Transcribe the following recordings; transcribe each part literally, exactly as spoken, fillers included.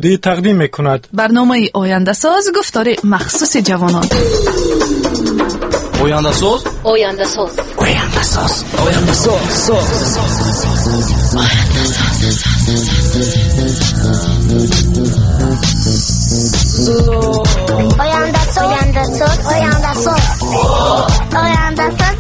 زادی تقدیم میکند. برنامه آینده ساز گفتار مخصوص جوانان. آینده ساز آینده ساز آینده ساز آینده ساز آینده ساز آینده ساز آینده ساز آینده ساز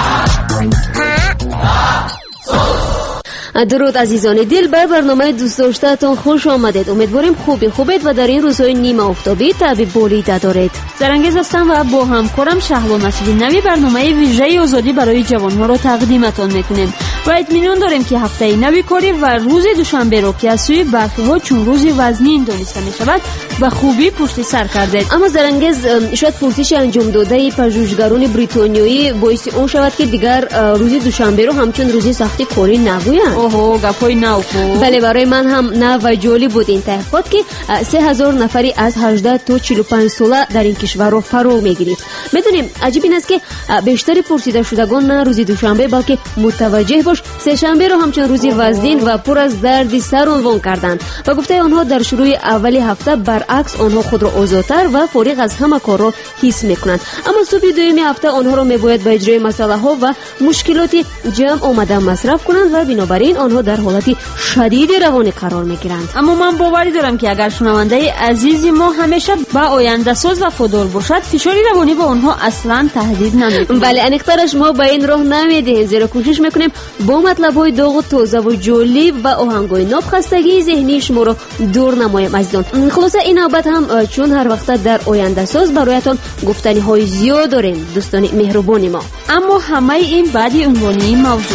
درود عزیزان دل، به برنامه دوست داشتهتان خوش آمدید. امیدواریم خوبی خوبید و در این روزهای نیمه آفتابی تعبی بولیده دارید. زرنگز هستم و با همکارم شهلا مسئولی نوی برنامه ویژه آزادی برای جوانها را تقدیمتان میکنیم و اطمینان داریم که هفته نوی کاری و روز دوشنبه را که از سوی برخی ها چون روز وزنین دانسته می شود به خوبی پشت سر کردید. اما زرنگز شاید پرسش انجام داده پژوهشگران بریتانیایی باعث اون شود که دیگر روز دوشنبه را همچون روز سختی کاری نگویند. اوه گپای نو. بله، برای من هم نه و جالب بود این تحقیقات که سه هزار نفری از هجده تا چهل و پنج ساله در این کشور را فرا میگیرید. میدونیم عجیب این است که بیشتر پرسیده شدگان نه روز دوشنبه بلکه متوجه باش سه شنبه را همچون روز وزنین و پر از درد سر عنوان کردند و گفته آنها در شروع اول هفته برعکس آنها خود را آزادتر و فارغ از همه کار را حس میکنند، اما صبح دوم هفته آنها را میباید به اجرای مسئله ها و مشکلات جمع آمده مصرف کنند و بنابراین آنها در حالت شدید روانی قرار میگیرند. اما من باوری دارم که اگر شنونده عزیزی ما همیشه با آینده ساز وفادار باشد فشاری روانی به آنها اصلا تهدید نمیکنه. بله، انیقترش ما به این راه نمیدهیم، زیرا کوشش میکنیم با مطلب‌های داغ و تازه و جالب و آهنگ‌های ناب خستگی ذهنی شما را دور نماییم عزیزان. خلاصه این نوبت هم چون هر وقت در آینده ساز برایتان گفتنی‌های زیاد داریم دوستان مهربان ما، اما همه این بعدی عنوانی موضوع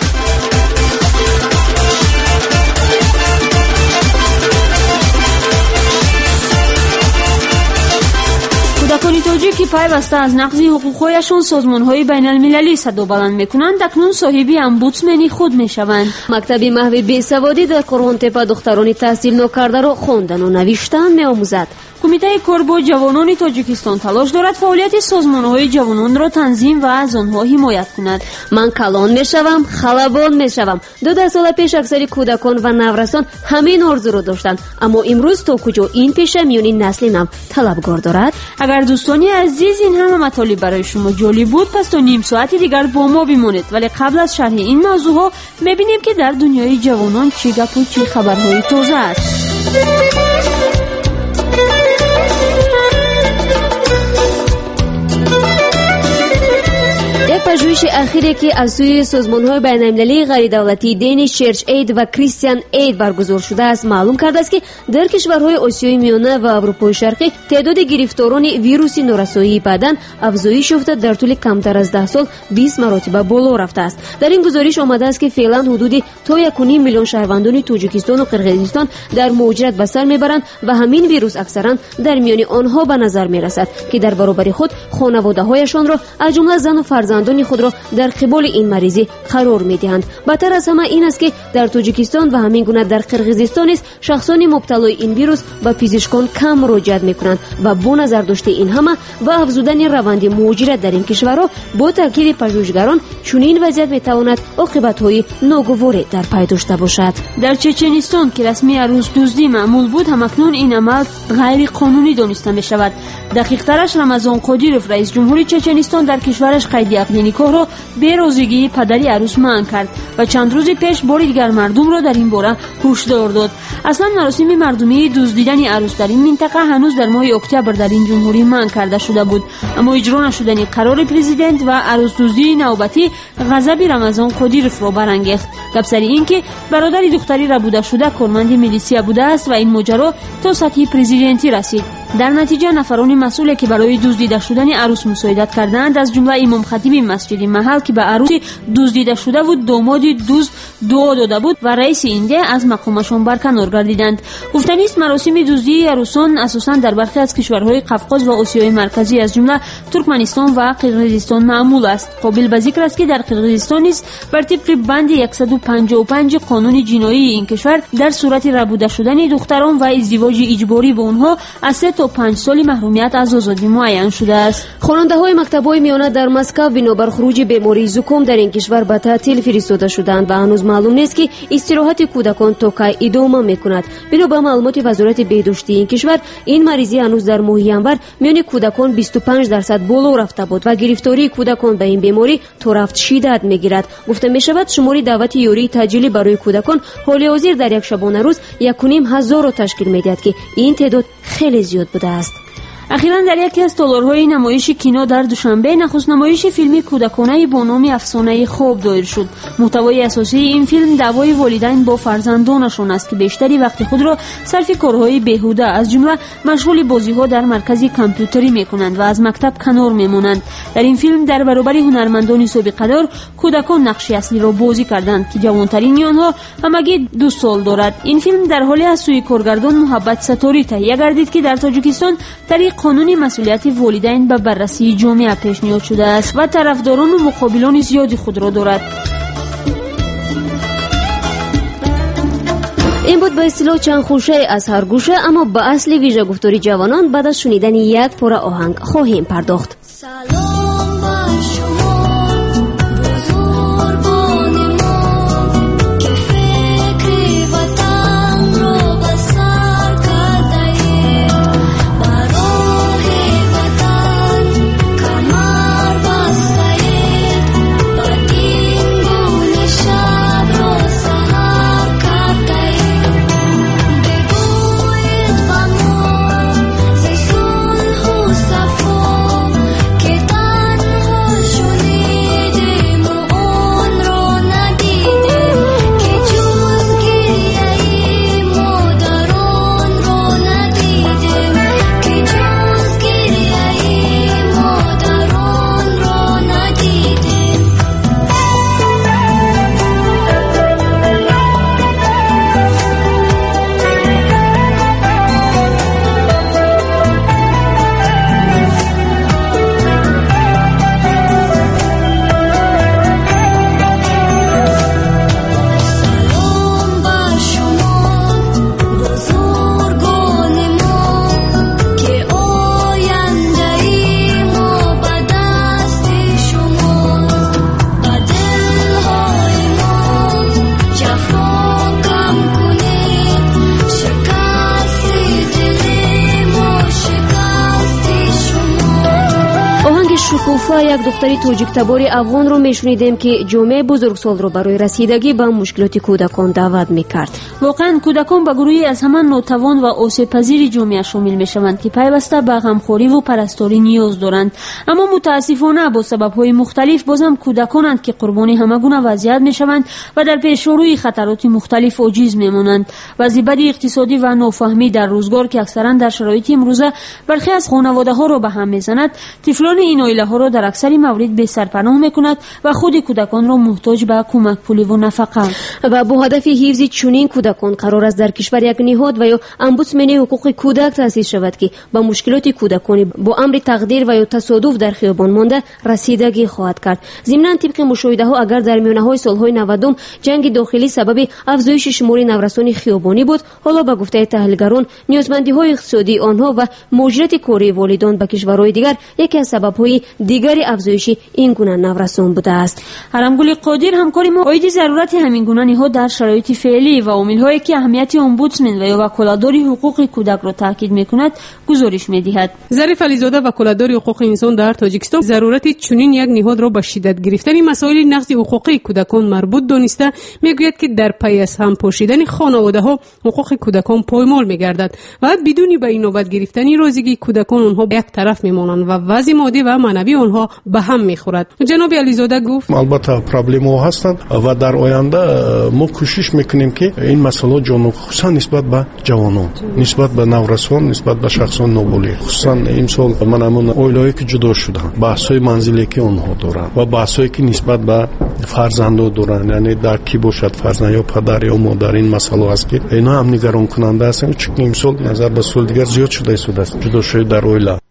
کودکان تاجیکی پیوسته از نقض حقوقهایشان سازمان‌های بین‌المللی صدا بلند می‌کنند اکنون صاحبی امبودسمنی خود می‌شوند. مکتب محو بیسوادی در قرغن‌تپه دختران تحصیل ناکرده را خواندن و نوشتن می‌آموزد. کمیته کار با جوانان تاجیکستان تلاش دارد فعالیت سازمان‌های جوانان را تنظیم و از آنها حمایت کند. من کلان می‌شوم، خلبان می‌شوم. دو ده سال پیش اکثر کودکان و نورسان همین آرزو را داشتند، اما امروز تا کجا این پیشه میانی نسل نو طلبگار دارد؟ اگر دوستانی عزیز این همه مطالب برای شما جالب بود پس تا نیم ساعتی دیگر با ما بمانید، ولی قبل از شرح این موضوع ها می‌بینیم که در دنیای جوانان چه گپ و چه خبرهای تازه است. پژوهش اخیری که از سوی سازمان‌های بین‌المللی غیردولتی دینیش چرچ اید و کریستیان اید برگزار شده است معلوم کرده است که در کشورهای آسیای میانه و اروپای شرقی تعداد گرفتاران ویروس نورسایی بدن افزایش یافته در طول کمتر از ده سال بیست مرتبه بالا رفته است. در این گزارش آمده است که فعلا حدود تا یک و نیم میلیون شهروندان تاجیکستان و قرقیزستان در مهاجرت به سر میبرند و همین ویروس اکثرا در میان آنها به نظر میرسد که در برابر خود خانواده‌هایشان را از جمله زن و فرزندان خود را در قبال این مریضی قرار می‌دهند. بدتر از همه این است که در تاجیکستان و همین گونه در قرقیزستان نیز شخصان مبتلای این ویروس به پزشکان کم مراجعت می‌کنند و با نظر داشته این همه و افزودن روند مهاجرت در این کشورها با تاکید پژوهشگران چنین وضعیت می‌تواند عاقبت‌های ناگواری در پی داشته باشد. در چچنستان که رسمی عروس دزدی معمول بود همکنون این عمل غیر قانونی دانسته می‌شود. دقیق‌ترش رمضان قادیروف رئیس جمهور چچنستان در کشورش قید عقد نکاح را به رازیگی پدری عروس منع کرد و چند روز پیش بار دیگر مردم را در این باره هشدار داد. اصلا مراسم مردمی دزدیدن عروس در این منطقه هنوز در ماه اکتبر در این جمهوری منع کرده شده بود، اما اجرا نشدن قرار پرزیدنت و عروس دزدی نوبتی غضب رمضان قادیروف را برانگیخت. گپ سر این که برادر دختری ربوده شده کارمند میلیسیا بوده است و این ماجرا تا سطح پرزیدنتی رسید. در نتیجه نفران مسئولی که برای دزدیده شدن عروس مساعدت کردند از جمله امام خطیب مسجد محل که به عروس دزدیده شده بود داماد دزد دعا داده بود و رئیس اینده از مقامشان برکنار گردیدند. گفتنی است مراسم دزدی عروسان اساساً در برخی از کشورهای قفقاز و آسیای مرکزی از جمله ترکمنستان و قرقیزستان معمول است. قابل به ذکر است که در قرقیزستان نیز بر طبق بند صد و پنجاه و پنج قانون جنایی این کشور در صورت ربوده شدن دختران و ازدواج اجباری با آنها از سه تا تا پنج سال محرومیت از آزادی معین شده است. خواننده‌های مکتب‌های میانه در مسکو بنابر خروج بیماری زکام در این کشور به تعطیل فرستاده شدند و هنوز معلوم نیست که استراحت کودکان تا کی ادامه می‌کند. بنا به معلومات وزارت بهداشتی این کشور، این مریضی هنوز در ماه ینور میان کودکان بیست و پنج درصد بالا رفته بود و گرفتاری کودکان به این بیماری تا رفت شدت می‌گیرد. گفته می‌شود شماری دعوت یاری تاجیلی برای کودکان حال حاضر در یک شبانه روز یک و نیم هزار را تشکیل می‌دهد که این تعداد خیلی زیاد بوده است. اخیراً در یکی از تالارهای نمایش کینو در دوشنبه نخست نمایش فیلمی کودکانه با نام افسانه خواب دایر شد. محتوای اساسی این فیلم دعوای والدین با فرزندانشان است که بیشتری وقت خود را صرف کارهای بیهوده از جمله مشغول بازی‌ها در مرکز کامپیوتری می‌کنند و از مکتب کنار می‌مانند. در این فیلم در برابر هنرمندان سابقه‌دار کودکان نقش اصلی را بازی کردند که جوان‌ترین آنها همگی دو سال دارد. این فیلم در حالی از سوی کارگردان محبت ستاری تهیه گردید که در تاجیکستان طریق قانون مسئولیت والدین به بررسی جامعه پیشنهاد شده است و طرفداران و مقابلان زیادی خود را دارد. این بود به اصطلاح چند خوشه از هر گوشه، اما به اصل ویژه گفتاری جوانان بعد از شنیدن یک پاره آهنگ خواهیم پرداخت. سلام بر شما بزرگان ما که فکر وطن را به سر کرده اید، برای وطن کمر بسته اید، بدین گونه شب را سحر کرده اید. بگویید به ما ز صلح و صفا که تنها شنیدیم و آن را ندیدیم، که جز گریه مادران را ندیدیم، که جز گریه مادران را ندیدیم. سلام بر شما بزرگان ما که آینده ما به دست شماست، به دلهای ما جفا کم کنید، شکست دل ما شکست شما. آهنگ شکوفا یک دختری تاجیک تبار افغان رو میشنیدیم که جامعه بزرگسال رو برای رسیدگی به مشکلات کودکان دعوت میکرد. واقعا کودکان به گروهی از همان ناتوان و آسیب پذیر جامعه شامل میشوند که پیوسته به غمخواری و پرستاری نیاز دارند، اما متاسفانه با سبب‌های مختلف بازم کودکانند که قربانی همگونه وضعیت میشوند و در پیش روی خطرات مختلف عاجز میمانند. وضعیت اقتصادی و نافهمی در روزگار که اکثرا در شرایط امروزه برخی از خانواده‌ها را به هم میزند، طفلان این عائله‌ها را در اکثر موارد به سرپناه میکند و خود کودکان را محتاج به کمک پولی و نفقه و با هدف حفظ چنین کودکان قرار است در کشور یک نهاد و یا امبودسمن حقوق کودک تأسیس شود که با مشکلات کودکان با امر تقدیر و یا تصادف در خیابان مانده رسیدگی خواهد کرد. ضمناً طبق مشاهده ها اگر در میانه‌های سالهای نود جنگ داخلی سبب افزایش شمار نورسان خیابانی بود، حالا به گفته تحلیلگران نیازمندی‌های اقتصادی آنها و مهاجرت کاری والدان به کشورهای دیگر یکی از سبب‌های دیگر افزایش این گونه نورسان بوده است. حرمگل قادر همکار ما اید ضرورت همین گونه نهاد در شرایط فعلی و عامل‌هایی که اهمیت امبودسمن و یا وکالتدار حقوق کودک را تاکید می‌کند گزارش می‌دهد. ظریف علیزاده وکالتدار حقوق انسان در تاجیکستان ضرورت چنین یک نهاد را به شدت گرفتن مسائل نقض حقوق کودکان مربوط دانسته میگوید که در پی از هم پوشیدن خانواده‌ها حقوق کودکان پایمال می‌گردد و بدون به این نوبت گرفتن رازیگی کودکان آنها به یک طرف میمانند و وضع مادی و معنوی آنها به هم می‌خورد. جناب علیزاده گفت البته پرابلم‌ها هستند و در آینده ما کوشش میکنیم که این مسئله جانب خصوصا نسبت به جوانان، نسبت به نورسان، نسبت به شخصان نوبالغ، خصوصا امسال من همون اویلایی که جدا شدن، بحث‌های منزلی که آنها دارند و بحث‌هایی که نسبت به فرزندان دارند، یعنی در کی باشد فرزند یا پدر یا مادر، این مسئله است که اینا هم نگران کننده است، چون امسال نظر به سال دیگر زیاد شده است جدا شده در اویلا.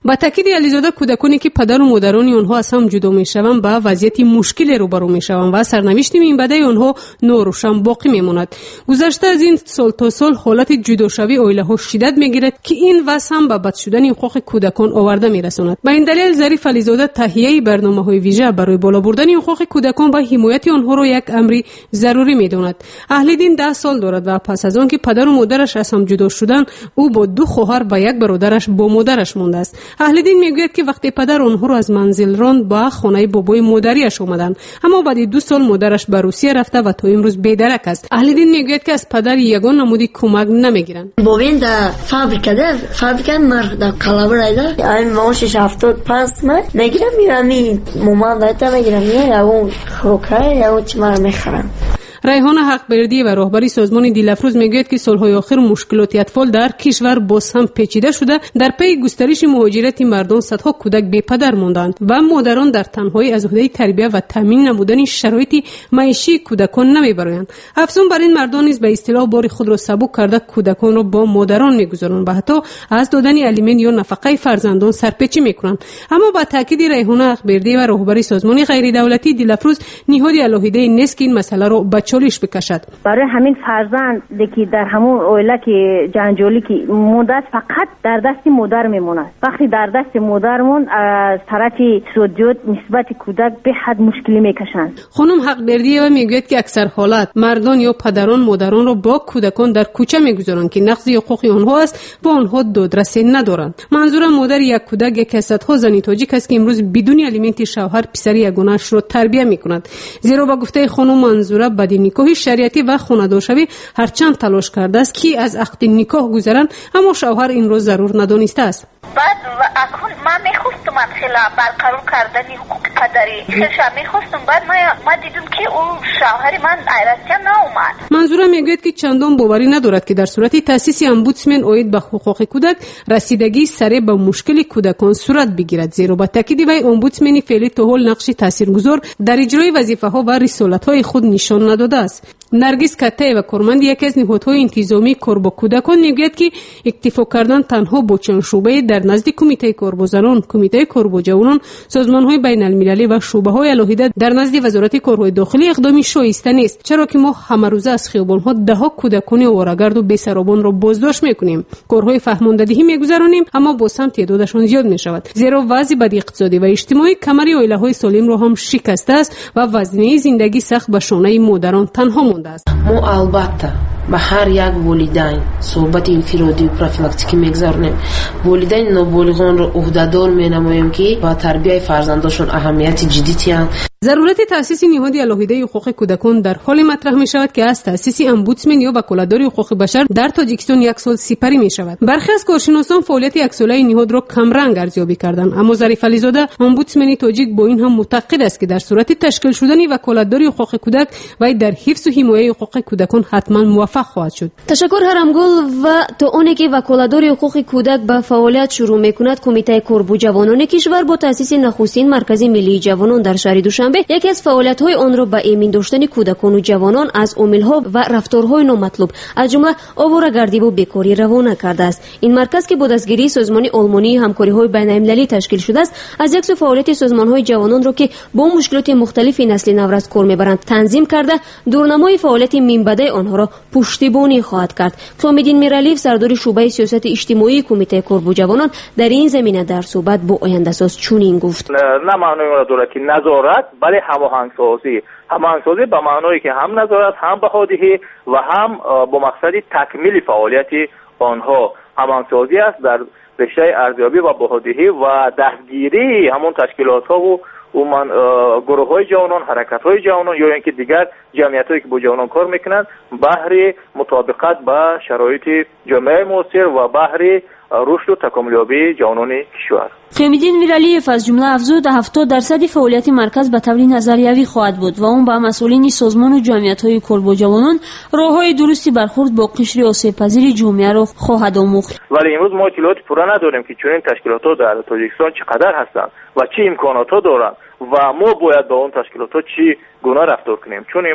با تاکید علیزاده کودکانی که پدر و مادران آنها از هم جدا میشوند با وضعیت مشکلی روبرو میشوند و سرنوشت این بده آنها نوروشن باقی میماند. گذشته از این سال تا سال حالت جداشوی عائله ها شدت میگیرد که این وضع هم به بد شدن حقوق کودکان آورده میرساند. با این دلیل ظریف علیزاده تهیه برنامه‌های ویژه برای بالا بردن حقوق کودکان و حمایت آنها را یک امری ضروری میداند. اهل دین ده سال دارد و پس از آن که پدر و مادرش از هم جدا شدند او با دو خواهر و یک برادرش با مادرش مانده است. اهل دین میگوید که وقتی پدر آنها را از منزل راند با خانه بابای مادریش آمدند، اما بعد دو سال مادرش به روسیه رفته و تا امروز بی‌درک است. اهل دین میگوید که از پدر یگان نمودی کمک نمیگیرند. بابین در فابریکه در فابریکه مر در کالابرای در این معاشش هفتاد پس من نگیرم میرم این مامان دایتا میگیرم یا اون خوکه یا اون چی من میخرم. ریحانه حقبردی و راهبری سازمان دیلافروز میگوید که سالهای آخر مشکلات اطفال در کشور باز هم پیچیده شده. در پی گسترش مهاجرت مردان صدها کودک بی پدر ماندند و مادران در تنهایی از عهده تربیت و تامین نمودن شرایط معیشی کودکان نمیبرند. افزون بر این مردان نیز به اصطلاح بار خود را سبک کرده کودکان را با مادران میگذارند و حتی از دادن الیمن یا نفقه فرزندان سرپیچی میکنند. اما با تاکید ریحانه حقبردی و راهبری سازمان غیر دولتی دیلافروز نهاد علاهیده نیست که این مسئله را چالش بکشد. برای همین فرزند که در همون عائله که جنجالی که مدت فقط در دست مادر میمونه، وقتی در دست مادرمون از طرف سودجوت نسبت کودک به حد مشکلی میکشند. خانم حقبردی و میگوید که اکثر حالات مردان یا پدران مادران را با کودکان در کوچه میگذارند که نقض حقوق آنها است و آنها دادرسی ندارند. منظور مادر یک کودک یک صدها زن تاجیک است که امروز بدون الیمنت شوهر پسر یگانه‌اش را تربیت میکند. زیرا با گفته خانم منظوره بدین نکاح شریعتی و خانه‌دارشوی هرچند تلاش کرده است که از عقد نکاح گذرند، اما شوهر این را ضرور ندانسته است. بعد و اکنون من میخواستم خیلی برقرار کردن حقوق پدری خیلی میخواستم، بعد ما ما دیدم که اون شوهر من ایرانیا ناومد. منظورم میگوید که چندان باوری ندارد که در صورت تاسیس امبودسمن اوید به حقوق کودک رسیدگی سریع به مشکل کودکان صورت بگیرد. زیرا با تاکید وی امبودسمن فعلی تا حال نقش تاثیرگذار در اجرای وظیفه‌ها و رسالت‌های خود نشان نداده است. نرگس کته و کارمند یکی از نهادهای انتظامی کار با کودکان میگوید که اکتفا کردن تنها با چند شعبه در نزد کمیته کار با زنان، کمیته کار با جوانان، سازمان‌های بین‌المللی و شعبه‌های علاهیده در نزد وزارت کارهای داخلی اقدامی شایسته نیست، چرا که ما همه روزه از خیابان‌ها ده‌ها کودکان آواره‌گرد و بی‌سرابان را بازداشت می‌کنیم. کارهای فهماندهی می‌گذرانیم، اما باز هم تعدادشان زیاد می‌شود. زیرا وضع بد اقتصادی و اجتماعی کمر عائله‌های سالم را هم شکسته است و وزنه زندگی سخت به شانه مادران تنها ما البته با هر یک والدین صحبت انفرادی و پروفیلاکتیکی میگذاریم. والدین نابالغان را عهده‌دار مینماییم که با تربیت فرزندانشون اهمیت جدی تیان. ضرورت تأسیس نهاد علاهیده حقوق کودکان در حال مطرح می شود که از تأسیس امبودسمن یا وکالتدار حقوق بشر در تاجیکستان یک سال سپری می شود. برخی از کارشناسان فعالیت یک ساله نهاد را کمرنگ ارزیابی کردند، اما ظریف علیزاده امبودسمن تاجیک با این هم معتقد است که در صورت تشکیل شدن وکالتدار حقوق کودک و در حفظ و حمایت حقوق کودکان حتما موفق خواهد شد. تشکر هرمگل. و تا اونی که وکالتدار حقوق کودک به فعالیت شروع میکند، کمیته کار با جوانان کشور با تأسیس نخستین مرکز ملی جوانان در شهر دوشنبه یکی از فعالیت‌های آن را به ایمن داشتن کودکان و جوانان از عامل‌ها و رفتارهای نامطلوب از جمله آواره‌گردی و بیکاری روانه کرده است. این مرکز که با دستگیری سازمان آلمانی همکاری‌های بین‌المللی تشکیل شده است، از یک سو فعالیت سازمان‌های جوانان را که با مشکلات مختلف نسل نورست کار می‌برند تنظیم کرده، دورنمای فعالیت منبع آنها را پشتیبانی خواهد کرد. کامیدین میرالیف سردار شعبه سیاست اجتماعی کمیته کار با جوانان در این زمینه در صحبت با آینده ساز چنین گفت: نه معنی اون داره که نظارت بله هماهنگسازی هماهنگسازی به معنایی که هم نظارت هم بهادهی و هم با مقصد تکمیل فعالیت آنها هماهنگسازی است در رشته ارزیابی و بهادهی و دستگیری همون تشکیلات ها و و من گروه های جوانان، حرکت های جوانان یا اینکه دیگر جمعیت هایی که با جوانان کار میکنند بهر مطابقت با شرایط جامعه معاصر و بهر رشد و تکاملیابی جوانان کشور. خمیدین میرالیف از جمله افزود هفتاد درصد فعالیت مرکز به طور نظریوی خواهد بود و اون با مسئولین سازمان و جمعیت‌های کار با جوانان راه‌های درستی برخورد با قشر آسیب‌پذیر جامعه را خواهد آموخت. ولی امروز ما اطلاعات پورا نداریم که چنین تشکیلات‌ها در تاجیکستان چقدر هستند و چه امکانات‌ها دارند و ما باید با اون تشکیلات‌ها چی گونه رفتار کنیم، چون امروز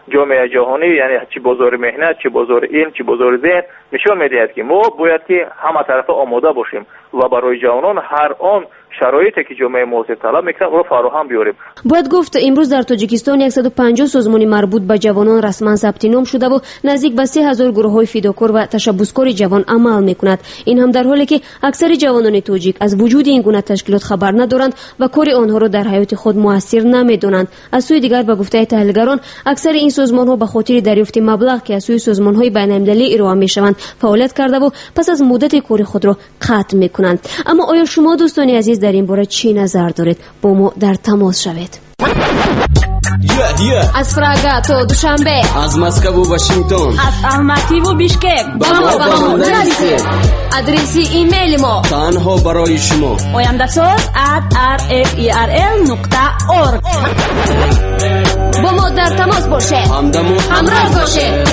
جامعه جهانی یعنی چی بازار مهنت، چی بازار علم، چی بازار ذهن نشون میدهد که ما باید که همه طرف آماده باشیم و برای جوانان هر آن شرایطی که جامعه معاصر طلب میکنه رو فراهم بیاریم. باید گفت امروز در تاجیکستان صد و پنجاه سازمان مربوط به جوانان رسما ثبت نام شده و نزدیک به سه هزار گروه‌های فداکار و تشبثکار جوان عمل میکند. این هم در حالی که اکثر جوانان تاجیک از وجود این گونه تشکیلات خبر ندارند و کار آنها را در حیات خود موثر نمیدانند. از سوی دیگر به گفته تحلیلگران اکثر این سازمان‌ها به خاطر دریافت مبلغ که از سوی سازمان‌های بین‌المللی ارائه میشوند فعالیت کرده و پس از مدت کار خود را قطع میکنند. اما آیا شما دوستان عزیز در این باره چی نظر دارید؟ با ما در تماس شوید. Yeah, yeah. از پراگا تا دوشنبه، از مسکو و واشنگتن، از الماتی و بیشکک با ما با ما نرسید. ادرسی ایمیل ما تنها برای شما oyandasot at r f e r l نقطه org. با ما در تماس باشه، همدم و همراه باشه.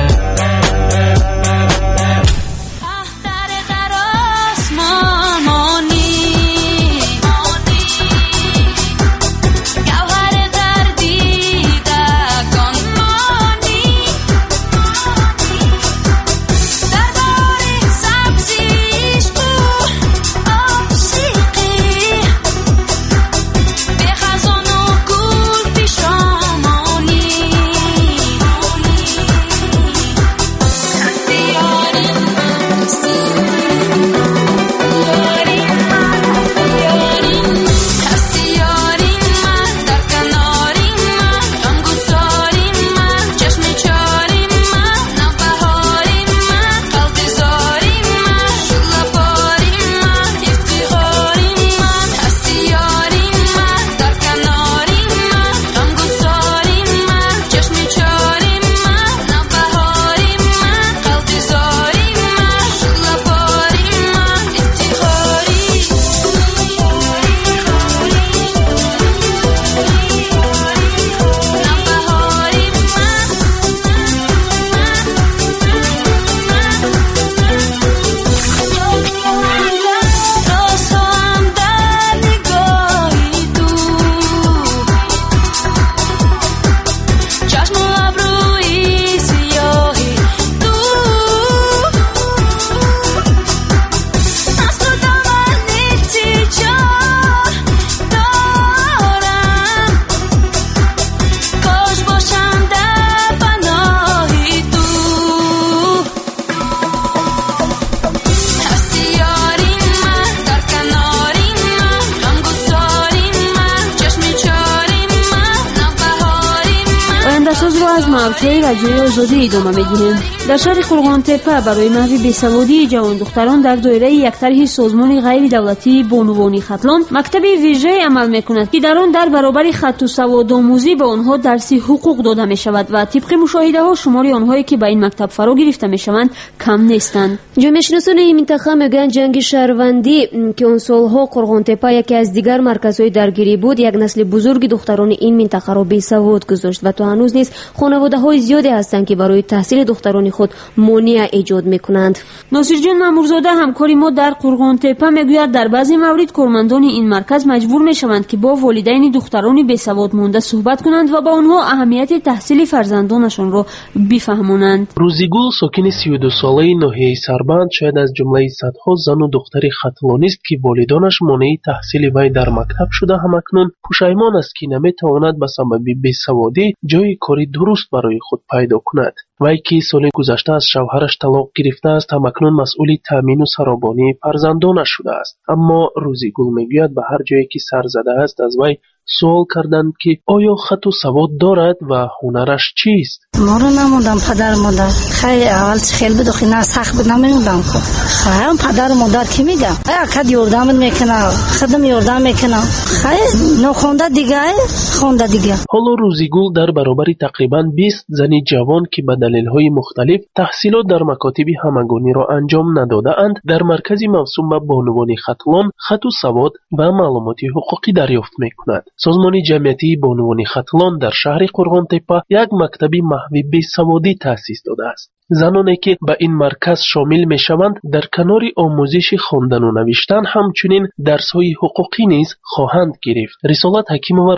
از موضوع رادیوی آزادی ادامه می‌دهیم. در شهر قرغان‌تپه برای محو بیسوادی جوان دختران در دایره یک طرح سازمان غیر دولتی بانوانی ختلان مکتب ویژه عمل می‌کند که در آن در برابر خط و سواد آموزی به آنها درس حقوق داده می‌شود و طبق مشاهده‌ها شمار آنهایی که به این مکتب فرا گرفته می‌شوند کم نیستند. جامعه شناسان این منطقه میگن جنگ شهروندی که اون سالها قرغان‌تپه یکی از دیگر مرکزهای درگیری بود یک نسل بزرگ دختران این منطقه را بیسواد گذاشت و تا هنوز نیز خانواده‌های زیادی هستند که برای تحصیل دختران خود مانع ایجاد میکنند. ناصر جان مامورزاده همکاری ما در قرغان‌تپه میگوید در بعضی موارد کارمندان این مرکز مجبور میشوند که با والدین دختران بیسواد مانده صحبت کنند و با آنها اهمیت تحصیل فرزندانشان را بفهمانند. روزیگل ساکن سی و دو ساله ناحیه سربند شاید از جمله صدها زن و دختر ختلانی است که والدانش مانع تحصیل وی در مکتب شده همکنون پشیمان است که نمیتواند به سبب بیسوادی جای کاری درست برای خود پیدا کند. وی که سال گذشته از شوهرش طلاق گرفته است همکنون مسئول تامین و سرابانی فرزندانش شده است. اما روزیگل میگوید به هر جایی که سر زده است از وی سوال کردند که آیا خط و سواد دارد و هنرش چیست؟ ما رو نموندم پدر مادر خیلی اول خیلی بدخی نه سخت بود نمیدونم خیلی پدر مادر کی میگم اکد یردم میکنه خدم یردم میکنه خیلی نخونده دیگه خونده دیگه. حالا روزیگل در برابر تقریبا بیست زنی جوان که به دلیل‌های مختلف تحصیلات در مکاتب همگانی را انجام نداده اند در مرکز موسوم به بانوانی ختلان خط و سواد و معلومات حقوقی دریافت میکند. سازمان جمعیتی بانوانی ختلان در شهر قرغان‌تپه یک مکتب محو بیسوادی تأسیس داده است. زنانی که به این مرکز شامل می شوند در کنار آموزش خواندن و نوشتن همچنین درس‌های حقوقی نیز خواهند گرفت. رسالت حکیمова رئیس مرکز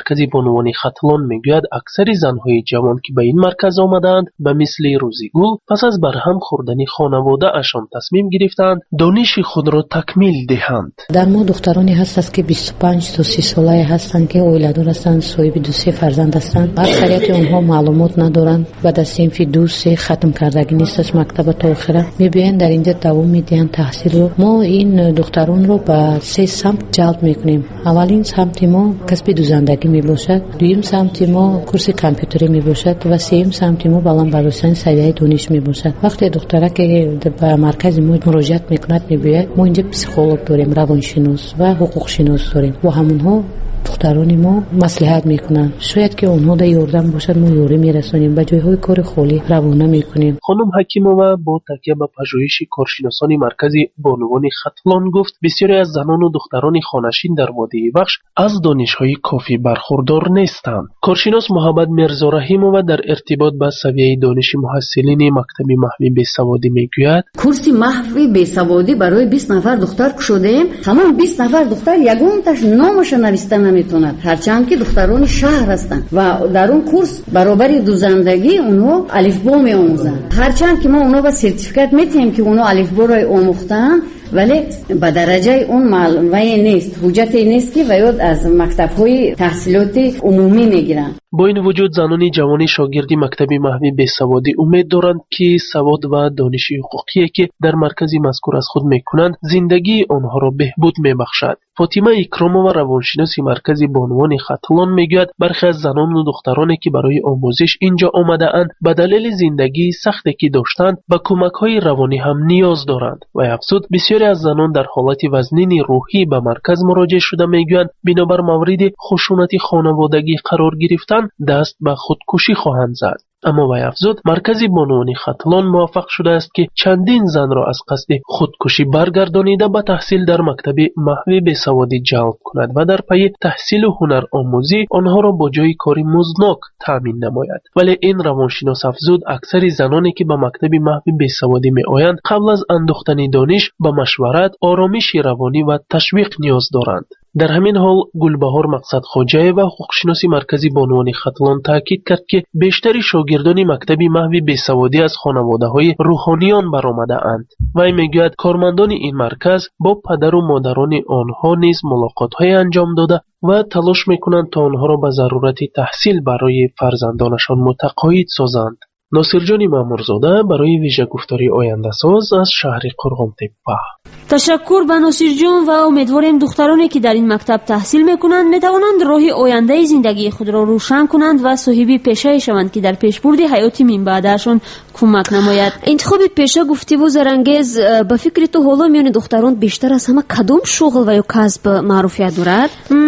مرکز بانوان ختلان میگوید اکثر زنهای جوان که به این مرکز آمدند به مثل روزیگل پس از برهم خوردن خانواده اشان تصمیم گرفتند دانش خود را تکمیل دهند. در ما دخترانی هست است که بیست و پنج تا سی ساله هستند که اویلادور هستند، صاحب دو سه فرزند هستند. اکثریت اونها معلومات ندارند، بعد از صنف دو سه ختم کردگی نیست مکتب تا آخره میبینند در اینجا دوام میدهند تحصیل رو. ما این دختران رو به سه سمت جلب میکنیم. اولین سمت ما کسب دوزندگی میباشد، دویم سمت ما کورس کامپیوتری میباشد و سوم سمت ما بالانبرداری سویه دانش میباشد. وقتی دختره که به مرکز ما مراجعت میکند میگوید ما اینجا پسیکولوگ داریم، روانشناس و حقوق شناس داریم و همونها دختران ما مصلحت میکنن. شاید که اونها در یاردن باشد ما یاری میرسونیم، به جایهای کار خالی روانه میکنیم. خانم حکیمова با تکیه به پژوهش کارشناسان مرکز بانوان ختلان گفت بسیاری از زنان و دختران خانشین در وادی بخش از دانش‌های کافی برخوردار نیستند. کارشناس محمد میرزا رحیمova در ارتباط با سویه دانش محصلین مکتب محوی بیسوادی میگوید کورس محوی بیسوادی برای بیست نفر دختر شدیم. تمام بیست نفر دختر یگون تاش نامش نوشتن نمیتونند، هرچند که دختران شهر هستند و در اون کورس برابر دوزندگی اونها الفبا میآموزند. هرچند که ما اونها با سرتیفیکات میتیم که اونها الفبا رو آموختن ولی به درجه اون معلومه نیست، حجتی نیست که ویاد از مکتب‌های تحصیلات عمومی میگیرن. با این وجود زنان جوان شاگردی مکتب محوی بیسوادی امید دارند که سواد و دانش حقوقی که در مرکز مذکور از خود میکنند زندگی آنها را بهبود میبخشد. فاطمه اکرامova روانشناس مرکز بانوان ختلان میگوید برخی از زنان و دخترانی که برای آموزش اینجا آمده اند به دلیل زندگی سختی که داشتند به کمک‌های روانی هم نیاز دارند و افزود بسیاری از زنان در حالت وزنین روحی به مرکز مراجعه شده میگویند بنابر مورد خشونت خانوادگی قرار گرفتن دست به خودکشی خواهند زد. اما وی افزود مرکز بانوان ختلان موفق شده است که چندین زن را از قصد خودکشی برگردانیده به تحصیل در مکتب محوی بیسوادی جلب کند و در پی تحصیل و هنر آموزی آنها را با جای کاری مزدناک تامین نماید. ولی این روانشناس افزود اکثر زنانی که به مکتب محوی بیسوادی می آیند قبل از اندوختن دانش به مشورت، آرامش روانی و تشویق نیاز دارند. در همین حال گلبهار مقصد خواجه و حقوقشناسی مرکزی بانوان ختلان تاکید کرد که بیشتری شاگردان مکتب محوی بیسوادی از خانواده‌های روحانیان برآمده اند. وی میگوید کارمندان این مرکز با پدر و مادران آنها نیز ملاقات‌های انجام داده و تلاش میکنند تا آنها را به ضرورت تحصیل برای فرزندانشان متقاعد سازند. ناصرجان مامورزاده برای ویژه گفتاری آینده ساز از شهر قرغن‌تپه. تشکر به ناصر جان و امیدواریم دخترانی که در این مکتب تحصیل میکنند میتوانند راه آینده زندگی خود را روشن کنند و صاحب پیشه شوند که در پیشبرد حیات من بعدشون کمک نماید. انتخاب پیشه گفتی و زرانگیز به فکر تو حالا میان دختران بیشتر از همه کدام شغل و یا کسب معروفیت دارد؟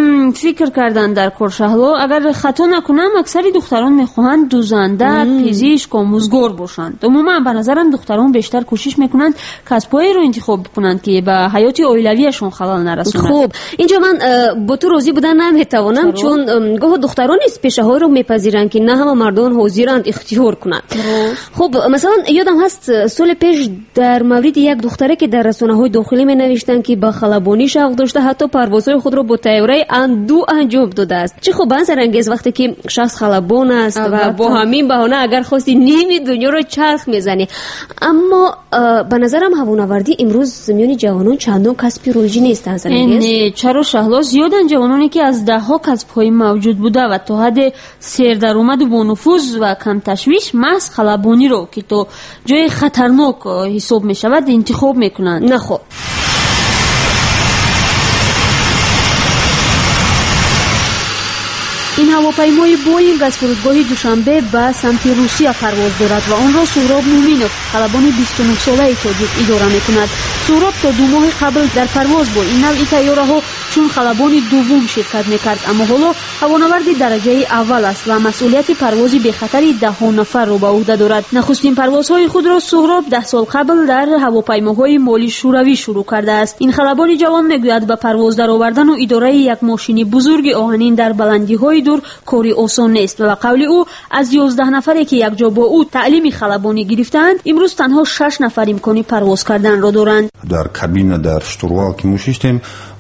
فکر کردن در کارشهلا اگر خطا نکنم اکثر دختران میخواهند دوزنده، پزشک، آموزگار باشند. عموما به نظرم دختران بیشتر کوشش میکنند کسبایی رو انتخاب کنند که به حیات اویلویشون خلل نرسوند. خوب اینجا من با تو راضی بودن نمیتوانم چون گاه دختران از پیشه ها رو میپذیرند که نه همه مردان حاضرند اختیار کنند. خب مثلا یادم هست سال پیش در مورد یک دختره که در رسانه های داخلی می نوشتن که با خلبانی شوق داشته حتی پروازهای خود را با طیاره اندو انجام داده است. چه خوب بنظر انگیز وقتی که شخص خلبان است و با همین بهانه اگر خواستی نیمی دنیا رو چرخ میزنی. اما به نظرم هوانوردی امروز میون جوانان چندان کسبی روجی نیست. نظر انگیز نه چرا شهلا زیادن جوانانی که از ده ها کسب های موجود بوده و تا حد سیر درآمد و با نفوذ و کم تشویش محض خلبانی رو که تو جای خطرناک حساب می شود انتخاب میکنند. نه خب این هواپیمای بوینگ از فرودگاه دوشنبه به سمت روسیه پرواز دارد و آن را سهراب مومینوف خلبان بیست و نه ساله تاجیک اداره میکند. سهراب تا دو ماه قبل در پرواز بود. این نوع طیاره ها چون خلبان دوم شرکت میکرد اما حالا هوانورد درجه اول است و مسئولیت پرواز به خطر ده نفر را به عهده دارد. نخستین پروازهای خود را سهراب ده سال قبل در هواپیماهای مالی شوروی شروع کرده است. این خلبان جوان میگوید به پرواز درآوردن و اداره یک ماشین بزرگ آهنین در بلندی‌های دور کاری آسان نیست و به قول او از یازده نفری که یک جا با او تعلیم خلبانی گرفتند امروز تنها شش نفر امکان پرواز کردن را دارند. در کابین در شتروال که میشستیم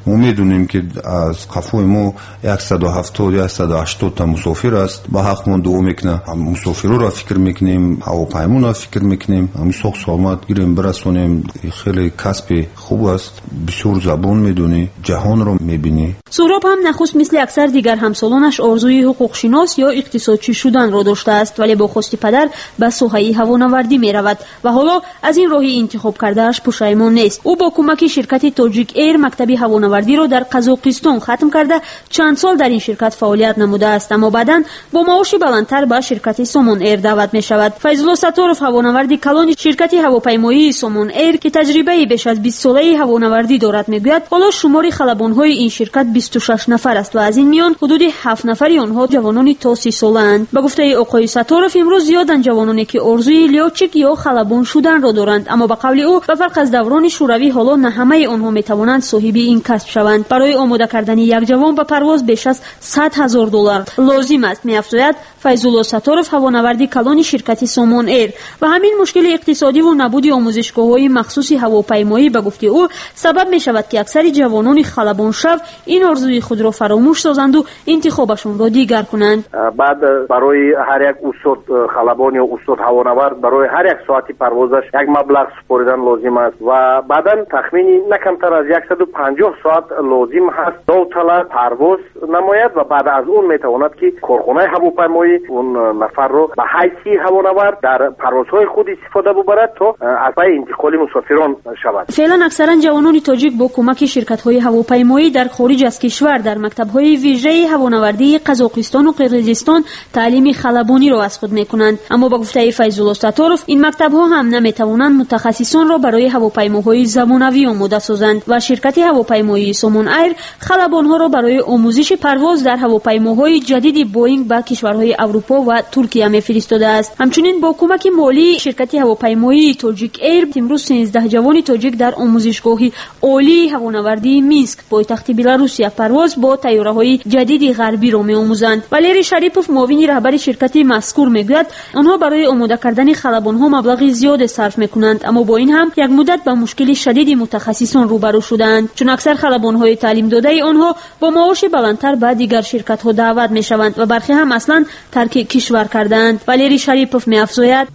ما میدونیم که از قفوی ما صد و هفتاد صد و هشتاد تا مسافر است. با حق ما دعا میکنه مسافرو را فکر میکنیم، هواپیما را فکر میکنیم، همین سوق سلامت گیریم برسونیم. خیلی کسب خوب است، بسیار زبان میدونی، جهان رو میبینی. سهراب هم نخست مثل اکثر دیگر همسالانش آرزوی حقوق شناس یا اقتصادچی شدن را داشته است، ولی با خواست پدر به ساحه هوانوردی میرود و حالا از این راهی انتخاب کردهش پشیمان نیست. او با کمک شرکت تاجیک ایر مکتب هوانوردی را در قزاقستان ختم کرده چند سال در این شرکت فعالیت نموده است، اما بعداً با معاش بلندتر به شرکت سومون ایر دعوت می شود. فیض‌الله ستارов هوانورد کلان شرکت هواپیمایی سومون ایر که تجربه بیش از بیست ساله هوانوردی دارد میگوید حالا شمار خلبان‌های این شرکت بیست و شش نفر است و از این میان حدود هفت نفری آنها جوانان تا سی ساله‌اند. به گفته آقای ستارов امروز زیادن جوانانی که آرزوی لیاچک یا خلبان شدن را دارند، اما به قول او به فرق از دوران شوروی حالا نه همه آنها میتوانند صاحب این کسب شوند. برای آماده کردن یک جوان به پرواز بیش از صد هزار دلار لازم است، می‌افزاید فیض‌الله ستارов هوانوردی کلان شرکت سومون ایر. و همین مشکل اقتصادی و نبود آموزشگاه‌های مخصوص هواپیمایی به گفته او سبب می‌شود که اکثر جوانان خلبان شو این آرزوی خود را فراموش سازند و انتخابشون را دیگر کنند. بعد برای هر یک استاد خلبان یا استاد هوانورد برای هر یک ساعتی پروازش یک مبلغ سپردن لازم است و بعداً تخمینی نه کمتر از صد و پنجاه ساعت لازم هست داوطلب پرواز نماید و بعد از اون میتواند که کارخانه هواپیمایی اون نفر رو به حیث هوانورد در پروازهای خود استفاده ببرد تا از پای انتقال مسافران شود. فعلا اکثرا جوانان تاجیک با کمک شرکت‌های هواپیمایی در خارج از کشور در مکتب‌های ویژه هوانوردی قزاقستان و قرقیزستان تعلیم خلبانی را از خود می‌کنند، اما با گفته فیض‌الله ستارov این مکتب‌ها هم نمی‌توانند متخصصان را برای هواپیماهای زمانوی آماده سازند و شرکت هواپیمایی سومون ایر خلبان‌ها را برای آموزش پرواز در هواپیماهای جدید بوئینگ به کشورهای اروپا و ترکیه می‌فرستاده است. همچنین با کمک مالی شرکت هواپیمایی تاجیک ایر امروز سیزده جوان تاجیک در آموزشگاه عالی هوانوردی مینسک پایتخت بلاروسیه پرواز با طیاره‌های جدید غربی را می‌آموزند. ولیری شریپوف معاون رهبر شرکت مذکور میگوید آنها برای آماده کردن خلبان‌ها مبلغ زیاد صرف می‌کنند، اما با این هم یک مدت با مشکل شدید متخصصان روبرو شدند، چون اکثر خلبان‌های تعلیم داده آنها با معاش بلندتر به دیگر شرکت‌ها دعوت می‌شوند و برخی هم اصلاً ترک کشور کردند. ولیری شریپوف می‌افزاید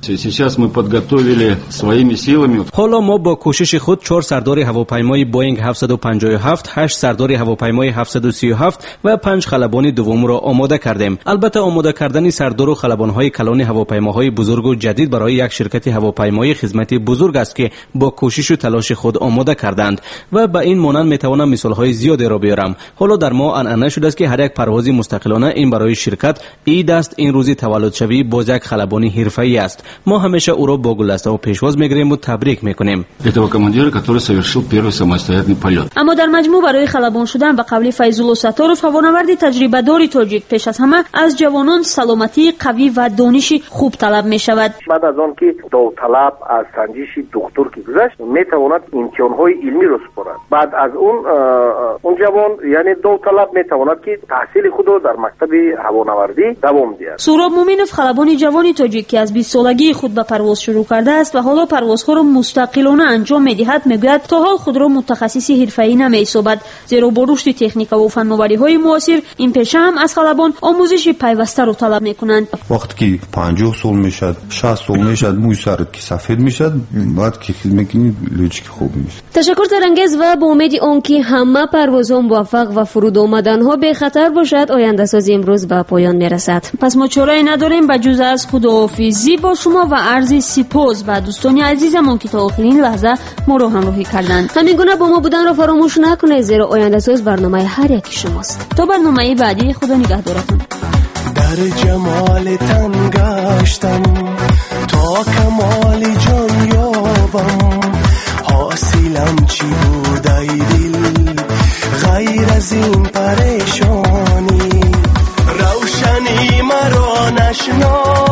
حالا ما با کوشش خود چهار سردار هواپیمای بوئینگ هفتصد و پنجاه و هفت، هشت سردار هواپیمای هفتصد و سی و هفت و پنج خلبان دوم را آماده کردیم. البته آماده کردن سردار و خلبان‌های کلان هواپیماهای بزرگ و جدید برای یک شرکت هواپیمایی خدمت بزرگ است که با کوشش و تلاش خود آماده کردند و به این مانند میتوانم مثال‌های زیادی را بیارم. حالا در ما عنعنه شده است که هر یک پرواز مستقلانه این برای شرکت عید است، این روزی تولد شوی باز یک خلبانی حرفه‌ای است. ما همیشه او را با گلدسته و پیشواز میگیریم و تبریک میکنیم. اما در مجموع برای خلبان شدن به قول فیض‌الله ستارov هوانوردی تجربه داری تاجیک پیش از همه از جوانان سلامتی قوی و دانش خوب طلب می شود. بعد از آن که داوطلب از سنجش دکتر که گذشت میتواند امتحان‌های علمی را سپارد. بعد از اون اون جوان یعنی داوطلب میتواند که تحصیل خود را در مکتب هوانوردی دوام دهد. سهراب مومینوف خلبان جوانی تاجیک که از بیست سالگی خود به پرواز شروع کرده است و حالا پروازها را مستقلانه انجام می‌دهد میگوید تا حال خود را متخصص حرفه‌ای نمی‌حسابد، زیرا با رشد تکنیک و فناوری‌های معاصر این پیشه هم از خلبان آموزش پیوسته را طلب می‌کنند. وقتی که پنجاه سال میشد، شصت سال میشد، موی سرت که سفید میشد، بعد که خیلی می‌کنی لوچک خوب میشه. تشکر ترانگیز و با امید آنکه همه پروازها موفق و فرود آمدنها به خطر باشد آینده سازی امروز به پایان میرسد. پس ما چاره‌ای نداریم به جز از خداحافظی با شما و عرض سپاس به دوستان عزیزمون که تا آخرین لحظه ما رو همراهی کردند. همین گونه با ما بودن رو فراموش نکنید، زیرا آینده ساز برنامه هر یکی شماست. تا برنامه بعدی خدا نگهدارتون. در جمال تن گشتم تا کمال جان یابم، حاصلم چی بود ای دل غیر از این پریشانی، روشنی مرا نشنا